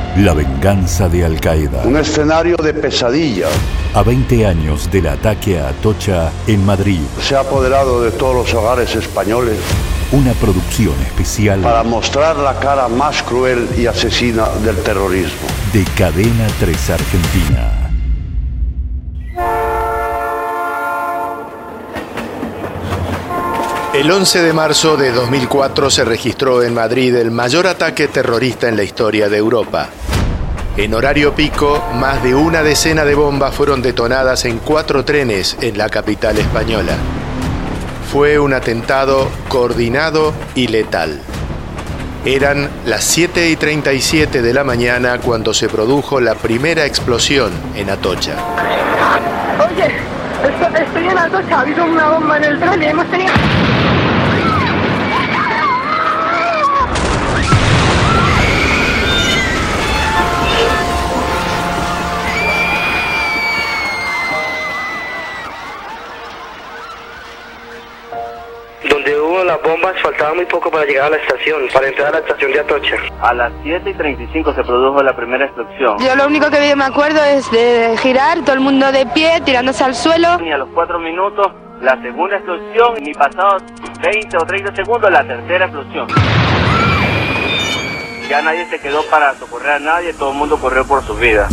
La venganza de Al Qaeda. Un escenario de pesadilla. A 20 años del ataque a Atocha en Madrid. Se ha apoderado de todos los hogares españoles. Una producción especial para mostrar la cara más cruel y asesina del terrorismo. De Cadena 3 Argentina. El 11 de marzo de 2004 se registró en Madrid el mayor ataque terrorista en la historia de Europa. En horario pico, más de una decena de bombas fueron detonadas en 4 trenes en la capital española. Fue un atentado coordinado y letal. Eran las 7:37 de la mañana cuando se produjo la primera explosión en Atocha. Oye, estoy en Atocha, ha habido una bomba en el tren y hemos tenido... Donde hubo las bombas faltaba muy poco para llegar a la estación, para entrar a la estación de Atocha. A las 7:35 se produjo la primera explosión. Yo lo único que me acuerdo es de girar, todo el mundo de pie, tirándose al suelo. Y a los 4 minutos, la segunda explosión, y pasados 20 o 30 segundos, la tercera explosión. Ya nadie se quedó para socorrer a nadie, todo el mundo corrió por sus vidas.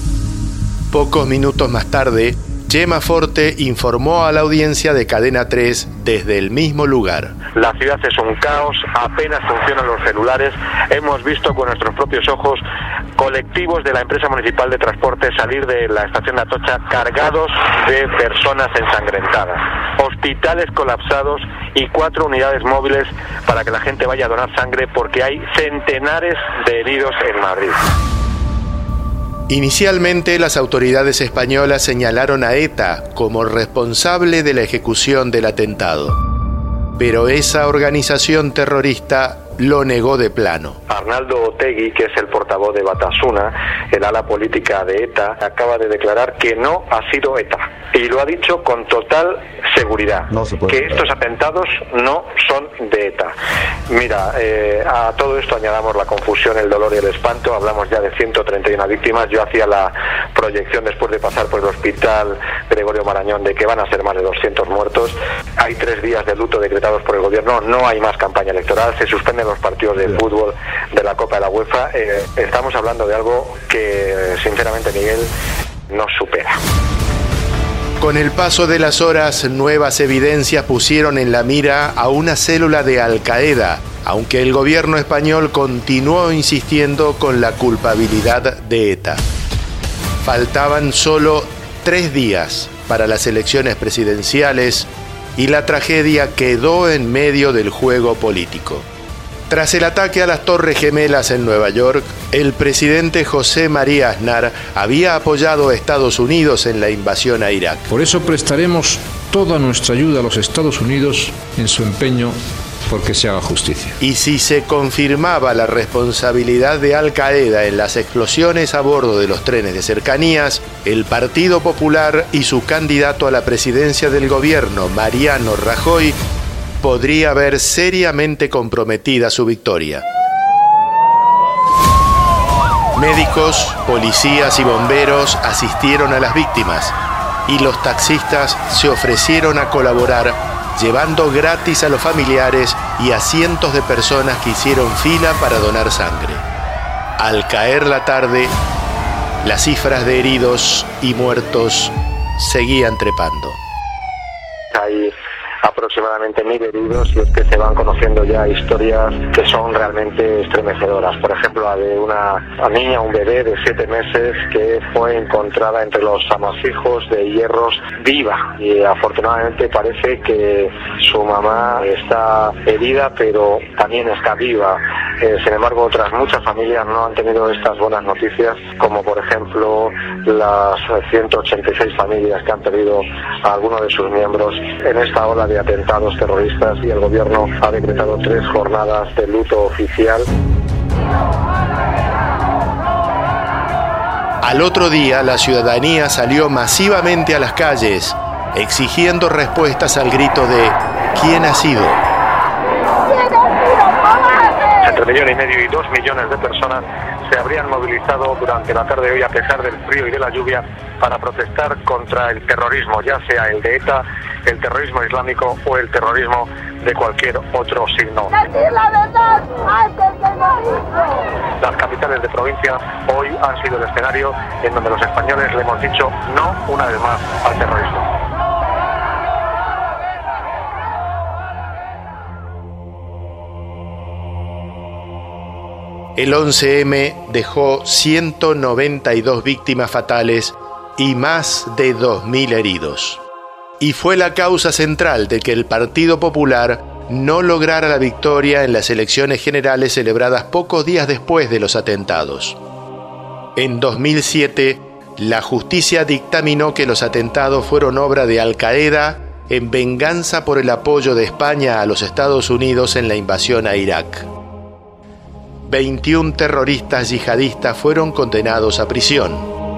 Pocos minutos más tarde, Chema Forte informó a la audiencia de Cadena 3 desde el mismo lugar. La ciudad es un caos, apenas funcionan los celulares. Hemos visto con nuestros propios ojos colectivos de la empresa municipal de transporte salir de la estación de Atocha cargados de personas ensangrentadas. Hospitales colapsados y 4 unidades móviles para que la gente vaya a donar sangre porque hay centenares de heridos en Madrid. Inicialmente, las autoridades españolas señalaron a ETA como responsable de la ejecución del atentado. Pero esa organización terrorista lo negó de plano. Arnaldo Otegi, que es el portavoz de Batasuna, el ala política de ETA, acaba de declarar que no ha sido ETA. Y lo ha dicho con total seguridad, que estos atentados no son de ETA. Mira, a todo esto añadamos la confusión, el dolor y el espanto. Hablamos ya de 131 víctimas. Yo hacía la proyección después de pasar por el hospital Gregorio Marañón de que van a ser más de 200 muertos. Hay 3 días de luto decretados por el gobierno. No hay más campaña electoral. Se suspenden los partidos de fútbol de la Copa de la UEFA. Estamos hablando de algo que, sinceramente, Miguel, nos supera. Con el paso de las horas, nuevas evidencias pusieron en la mira a una célula de Al Qaeda, aunque el gobierno español continuó insistiendo con la culpabilidad de ETA. Faltaban solo 3 días para las elecciones presidenciales y la tragedia quedó en medio del juego político. Tras el ataque a las Torres Gemelas en Nueva York, el presidente José María Aznar había apoyado a Estados Unidos en la invasión a Irak. Por eso prestaremos toda nuestra ayuda a los Estados Unidos en su empeño porque se haga justicia. Y si se confirmaba la responsabilidad de Al Qaeda en las explosiones a bordo de los trenes de cercanías, el Partido Popular y su candidato a la presidencia del gobierno, Mariano Rajoy, podría ver seriamente comprometida su victoria. Médicos, policías y bomberos asistieron a las víctimas y los taxistas se ofrecieron a colaborar, llevando gratis a los familiares y a cientos de personas que hicieron fila para donar sangre. Al caer la tarde, las cifras de heridos y muertos seguían trepando. Hay aproximadamente 1000 heridos y es que se van conociendo ya historias que son realmente estremecedoras. Por ejemplo, la de una niña, un bebé de 7 meses que fue encontrada entre los amasijos de hierros viva y afortunadamente parece que su mamá está herida pero también está viva. Sin embargo, otras muchas familias no han tenido estas buenas noticias, como por ejemplo las 186 familias que han perdido a alguno de sus miembros en esta ola de atentados terroristas, y el gobierno ha decretado 3 jornadas de luto oficial. Al otro día, la ciudadanía salió masivamente a las calles, exigiendo respuestas al grito de ¿quién ha sido? Entre 1,5 millones y 2 millones de personas se habrían movilizado durante la tarde de hoy, a pesar del frío y de la lluvia, para protestar contra el terrorismo, ya sea el de ETA, el terrorismo islámico o el terrorismo de cualquier otro signo. ¡Decir la verdad antes del terrorismo! Las capitales de provincia hoy han sido el escenario en donde los españoles le hemos dicho no una vez más al terrorismo. El 11M dejó 192 víctimas fatales y más de 2.000 heridos. Y fue la causa central de que el Partido Popular no lograra la victoria en las elecciones generales celebradas pocos días después de los atentados. En 2007, la justicia dictaminó que los atentados fueron obra de Al-Qaeda en venganza por el apoyo de España a los Estados Unidos en la invasión a Irak. 21 terroristas yihadistas fueron condenados a prisión.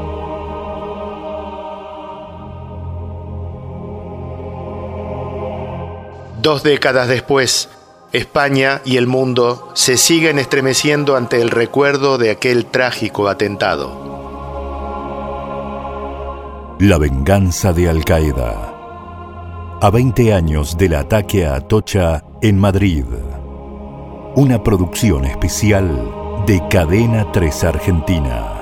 Dos décadas después, España y el mundo se siguen estremeciendo ante el recuerdo de aquel trágico atentado. La venganza de Al-Qaeda. A 20 años del ataque a Atocha en Madrid. Una producción especial de Cadena 3 Argentina.